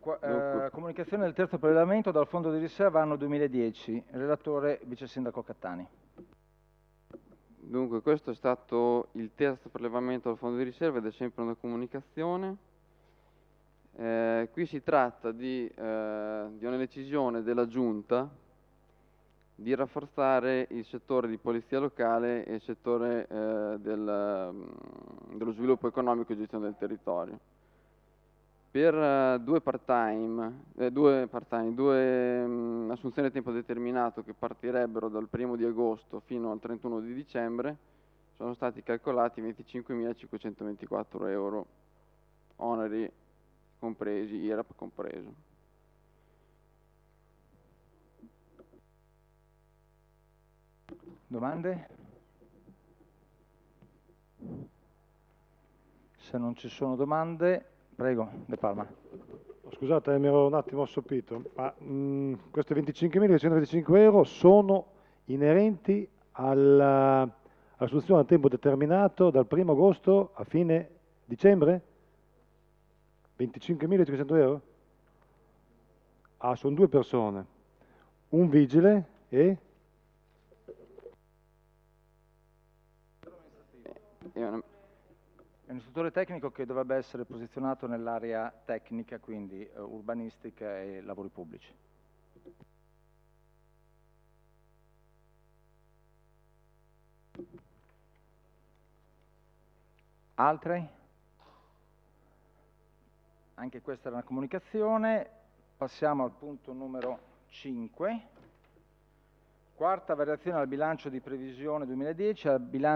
Comunicazione del terzo prelevamento dal fondo di riserva anno 2010. Relatore Vice Sindaco Cattani. Dunque, questo è stato il terzo prelevamento dal fondo di riserva ed è sempre una comunicazione. Qui si tratta di una decisione della Giunta di rafforzare il settore di polizia locale e il settore dello sviluppo economico e gestione del territorio. Per due assunzioni a tempo determinato che partirebbero dal 1° di agosto fino al 31 di dicembre sono stati calcolati 25.524 euro, oneri compresi, IRAP compreso. Domande? Se non ci sono domande, prego, De Palma. Scusate, mi ero un attimo assopito, ma questi 25.225 euro sono inerenti all'assunzione a tempo determinato dal 1° agosto a fine dicembre? 25.500 euro? Ah, sono 2 persone, un vigile e... È un istruttore tecnico che dovrebbe essere posizionato nell'area tecnica, quindi urbanistica e lavori pubblici. Altre? Anche questa era una comunicazione. Passiamo al punto numero 5. Quarta variazione al bilancio di previsione 2010, al bilancio